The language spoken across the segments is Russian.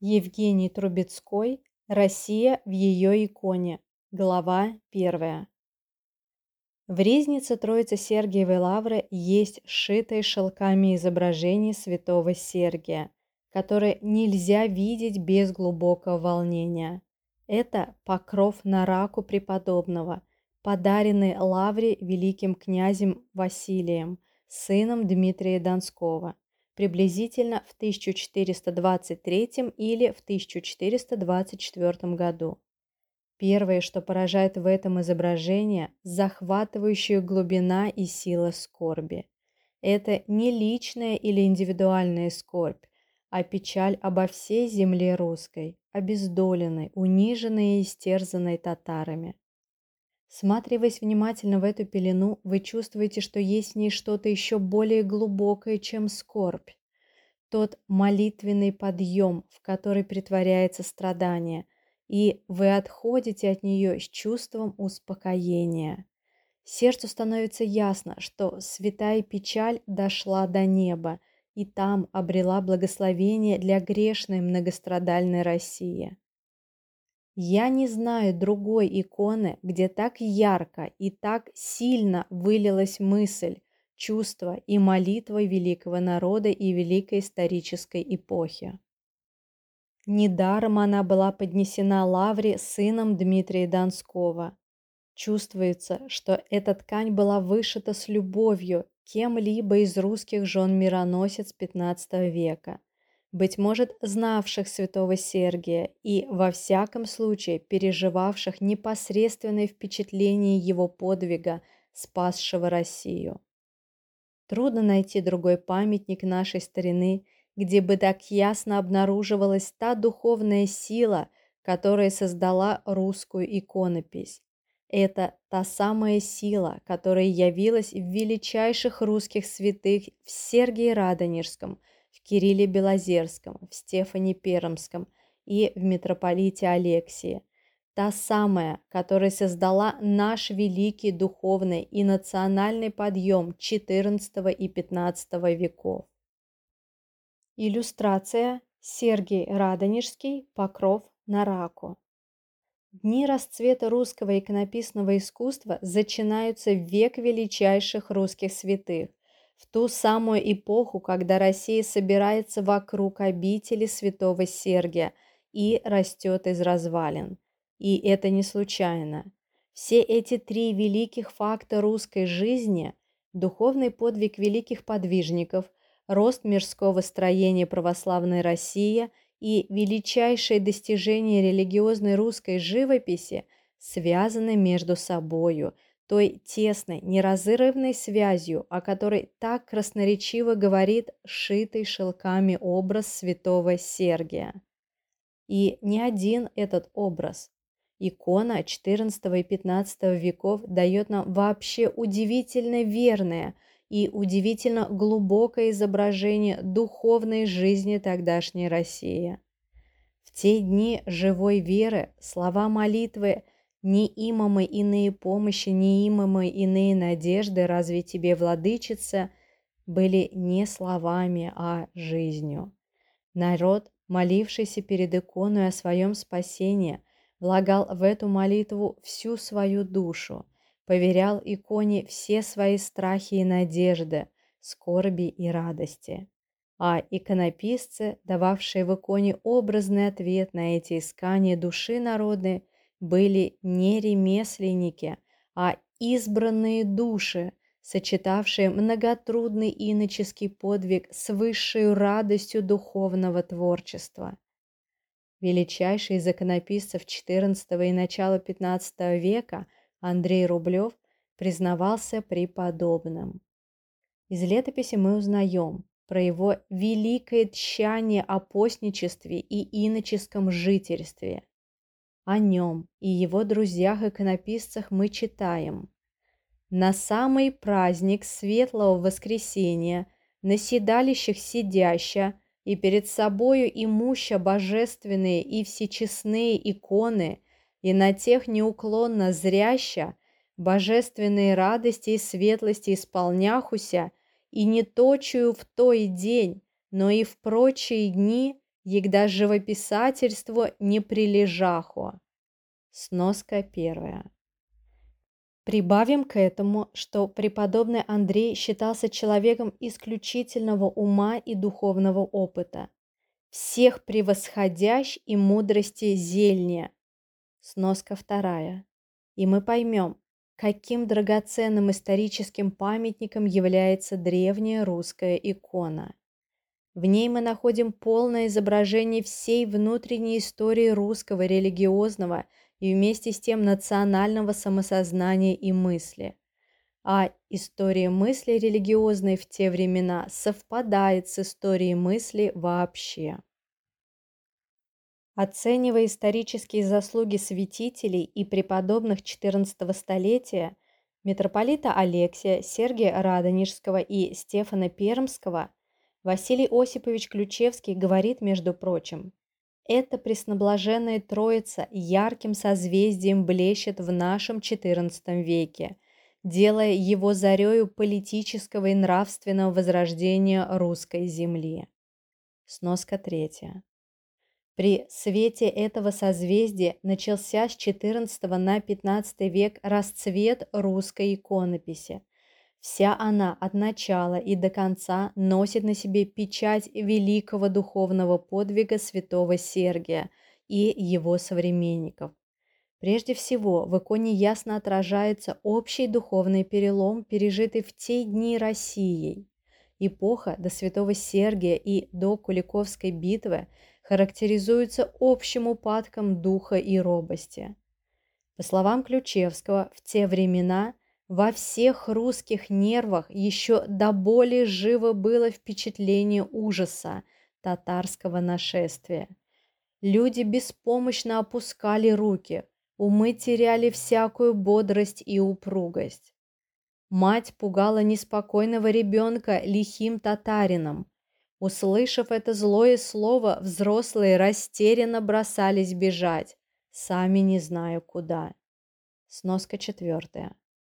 Евгений Трубецкой «Россия в ее иконе». Глава 1. В ризнице Троицы-Сергиевой лавры есть сшитое шелками изображение святого Сергия, которое нельзя видеть без глубокого волнения. Это покров на раку преподобного, подаренный лавре великим князем Василием, сыном Дмитрия Донского, приблизительно в 1423 или в 1424 году. Первое, что поражает в этом изображении, захватывающая глубина и сила скорби. Это не личная или индивидуальная скорбь, а печаль обо всей земле русской, обездоленной, униженной и истерзанной татарами. Всматриваясь внимательно в эту пелену, вы чувствуете, что есть в ней что-то еще более глубокое, чем скорбь. Тот молитвенный подъем, в который претворяется страдание, и вы отходите от нее с чувством успокоения. Сердцу становится ясно, что святая печаль дошла до неба и там обрела благословение для грешной многострадальной России. Я не знаю другой иконы, где так ярко и так сильно вылилась мысль, чувство и молитва великого народа и великой исторической эпохи. Недаром она была поднесена лавре сыном Дмитрия Донского. Чувствуется, что эта ткань была вышита с любовью кем-либо из русских жен-мироносец XV века, быть может, знавших святого Сергия и, во всяком случае, переживавших непосредственное впечатление его подвига, спасшего Россию. Трудно найти другой памятник нашей старины, где бы так ясно обнаруживалась та духовная сила, которая создала русскую иконопись. Это та самая сила, которая явилась в величайших русских святых в Сергии Радонежском, в Кирилле Белозерском, в Стефане Пермском и в митрополите Алексии. Та самая, которая создала наш великий духовный и национальный подъем XIV и XV веков. Иллюстрация. Сергий Радонежский. Покров на раку. Дни расцвета русского иконописного искусства начинаются в век величайших русских святых, в ту самую эпоху, когда Россия собирается вокруг обители святого Сергия и растет из развалин. И это не случайно. Все эти три великих факта русской жизни – духовный подвиг великих подвижников, рост мирского строения православной России и величайшие достижения религиозной русской живописи связаны между собою, той тесной, неразрывной связью, о которой так красноречиво говорит сшитый шелками образ святого Сергия. И не один этот образ. Икона XIV и XV веков дает нам вообще удивительно верное и удивительно глубокое изображение духовной жизни тогдашней России. В те дни живой веры слова молитвы «Не имамы иные помощи, не имамы иные надежды, разве тебе, владычица?» были не словами, а жизнью. Народ, молившийся перед иконой о своем спасении, влагал в эту молитву всю свою душу, поверял иконе все свои страхи и надежды, скорби и радости. А иконописцы, дававшие в иконе образный ответ на эти искания души народной, были не ремесленники, а избранные души, сочетавшие многотрудный иноческий подвиг с высшей радостью духовного творчества. Величайший из иконописцев XIV и начала XV века Андрей Рублев признавался преподобным. Из летописи мы узнаем про его великое тщание о постничестве и иноческом жительстве. О нем и его друзьях-иконописцах мы читаем: «На самый праздник Светлого Воскресения на седалищах сидяща и перед собою имуща божественные и всечестные иконы, и на тех неуклонно зряща, божественные радости и светлости исполняхуся, и не точую в той день, но и в прочие дни егда живописательству не прилежаху. Сноска первая. Прибавим к этому, что преподобный Андрей считался человеком исключительного ума и духовного опыта, всех превосходящ и мудрости зельния. Сноска вторая. И мы поймем, каким драгоценным историческим памятником является древняя русская икона. В ней мы находим полное изображение всей внутренней истории русского религиозного и вместе с тем национального самосознания и мысли. А история мысли религиозной в те времена совпадает с историей мысли вообще. Оценивая исторические заслуги святителей и преподобных XIV столетия, митрополита Алексия, Сергия Радонежского и Стефана Пермского, Василий Осипович Ключевский говорит, между прочим: «Эта пресноблаженная Троица ярким созвездием блещет в нашем XIV веке, делая его зарею политического и нравственного возрождения русской земли». Сноска третья. При свете этого созвездия начался с XIV на XV век расцвет русской иконописи. Вся она от начала и до конца носит на себе печать великого духовного подвига святого Сергия и его современников. Прежде всего, в иконе ясно отражается общий духовный перелом, пережитый в те дни Россией. Эпоха до святого Сергия и до Куликовской битвы характеризуется общим упадком духа и робости. По словам Ключевского, в те времена во всех русских нервах еще до боли живо было впечатление ужаса татарского нашествия. Люди беспомощно опускали руки, умы теряли всякую бодрость и упругость. Мать пугала неспокойного ребенка лихим татарином. Услышав это злое слово, взрослые растерянно бросались бежать, сами не зная куда. Сноска четвертая.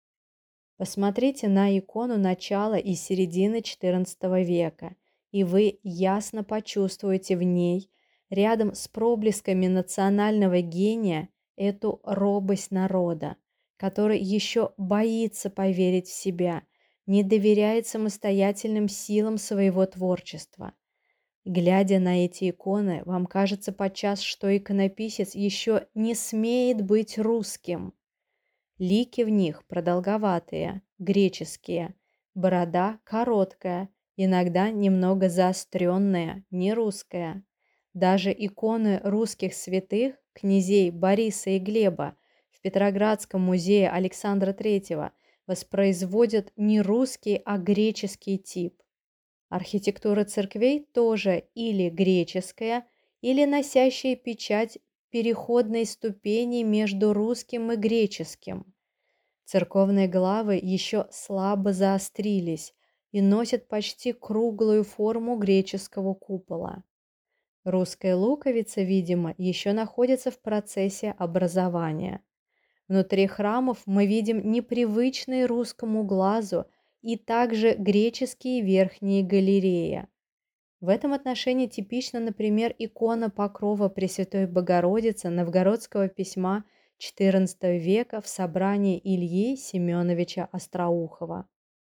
Посмотрите на икону начала и середины XIV века, и вы ясно почувствуете в ней, рядом с проблесками национального гения, эту робость народа, который еще боится поверить в себя, не доверяет самостоятельным силам своего творчества. Глядя на эти иконы, вам кажется подчас, что иконописец еще не смеет быть русским. Лики в них продолговатые, греческие, борода короткая, иногда немного заостренная, не русская. Даже иконы русских святых, князей Бориса и Глеба, в Петроградском музее Александра III воспроизводят не русский, а греческий тип. Архитектура церквей тоже или греческая, или носящая печать переходной ступени между русским и греческим. Церковные главы еще слабо заострились и носят почти круглую форму греческого купола. Русская луковица, видимо, еще находится в процессе образования. Внутри храмов мы видим непривычные русскому глазу и также греческие верхние галереи. В этом отношении типична, например, икона Покрова Пресвятой Богородицы Новгородского письма XIV века в собрании Ильи Семеновича Остроухова.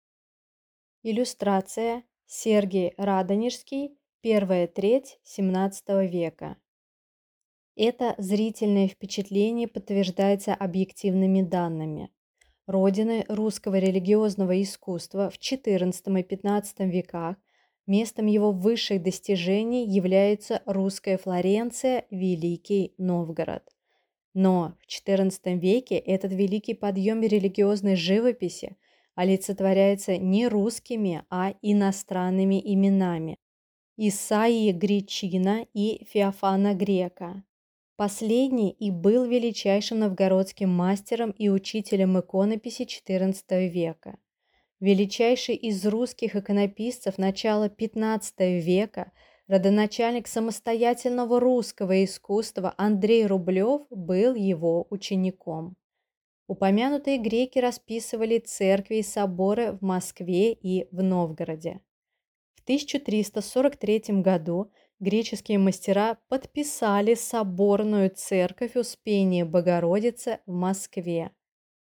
Иллюстрация. Сергий Радонежский, первая треть XVII века. Это зрительное впечатление подтверждается объективными данными. Родиной русского религиозного искусства в XIV и XV веках, местом его высших достижений является русская Флоренция, Великий Новгород. Но в XIV веке этот великий подъем религиозной живописи олицетворяется не русскими, а иностранными именами – Исаии Гречина и Феофана Грека. Последний и был величайшим новгородским мастером и учителем иконописи XIV века. Величайший из русских иконописцев начала XV века, родоначальник самостоятельного русского искусства Андрей Рублев был его учеником. Упомянутые греки расписывали церкви и соборы в Москве и в Новгороде. В 1343 году греческие мастера подписали соборную церковь Успения Богородицы в Москве.